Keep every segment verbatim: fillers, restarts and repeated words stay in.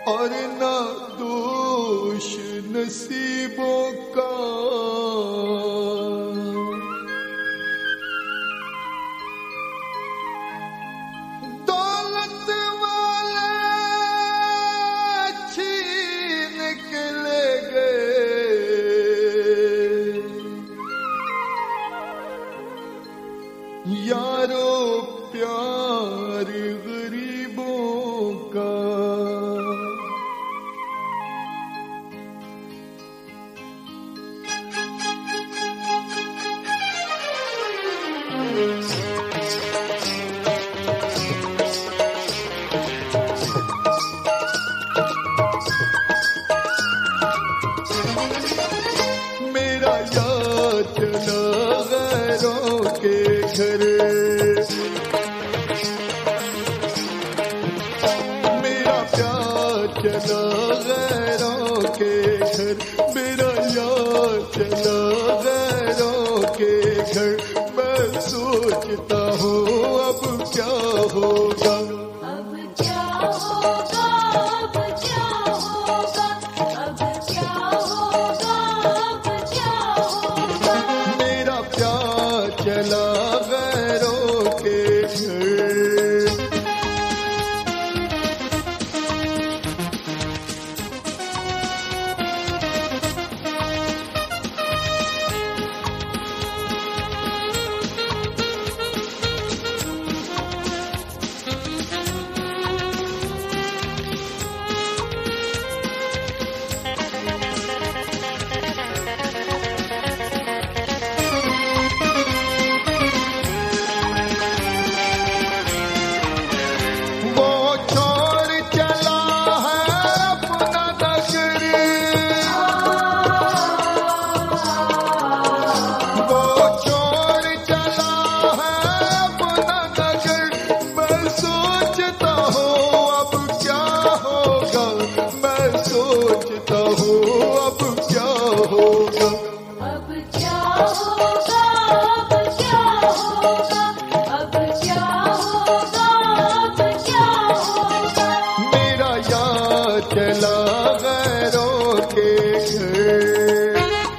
और ना दोष नसीबों का। दौलत वाले छीन के ले गए यारो प्यार गरीबों का। मेरा यार चला गैरों के घर, मेरा प्यार चला गैरों के घर, मेरा यार चला गैरों के घर। मैं सोचता हूँ अब क्या होगा, अब क्या होगा, अब क्या होगा, अब क्या होगा, अब क्या होगा। मेरा प्यार चला गैरों के घर। चला गैरों के घर।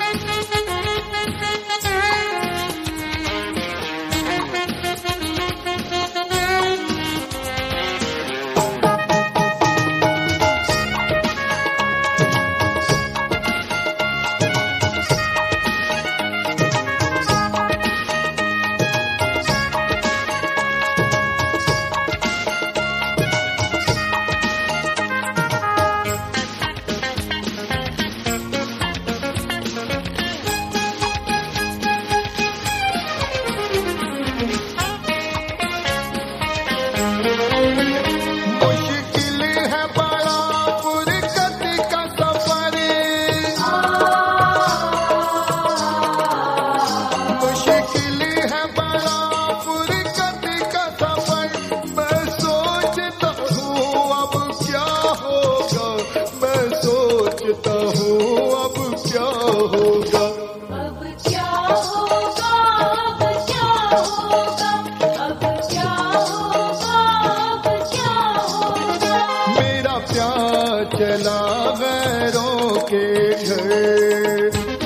चला गैरों के घर।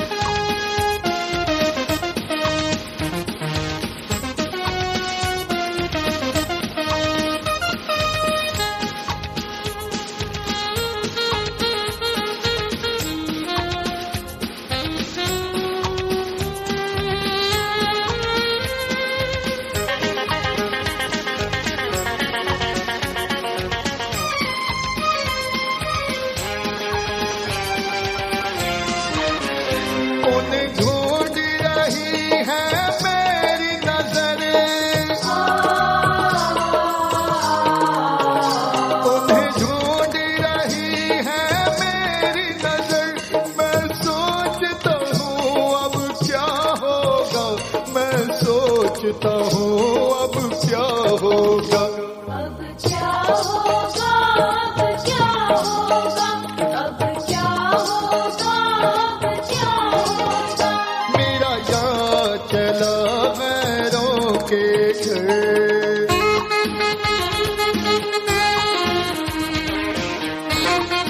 सोचता हूँ अब क्या होगा, अब क्या होगा, अब क्या होगा, अब क्या होगा, अब क्या होगा। मेरा यार चला गैरों के घर।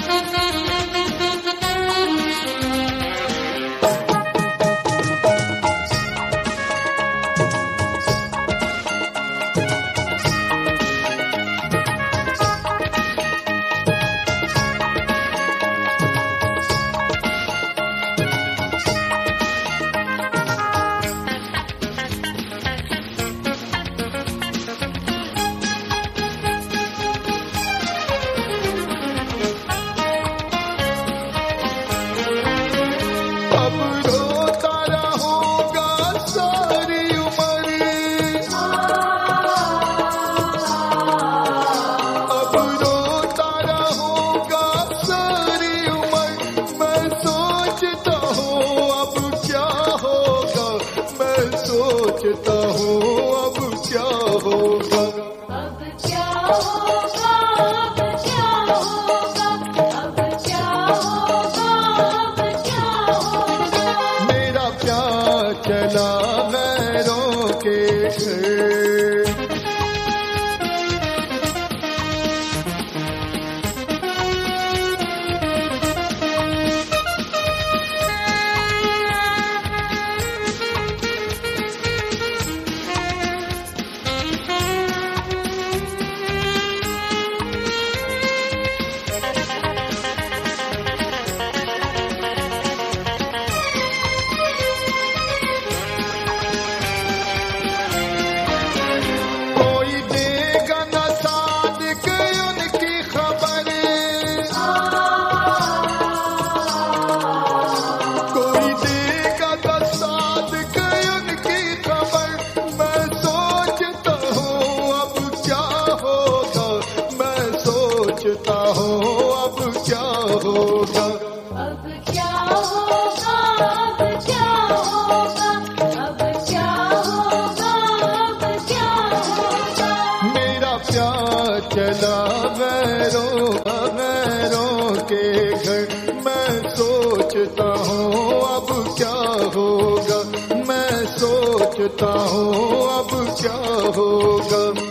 मैं सोचता हूँ अब क्या होगा। अब क्या होगा, अब क्या होगा, अब क्या होगा, अब क्या होगा। मेरा प्यार चला गैरों के घर। सोचता हूँ अब क्या होगा। अब क्या होगा, अब क्या होगा, अब क्या होगा, अब क्या होगा। मेरा प्यार चला गैरों गैरों के घर। मैं सोचता हूँ अब क्या होगा। मैं सोचता हूँ अब क्या होगा।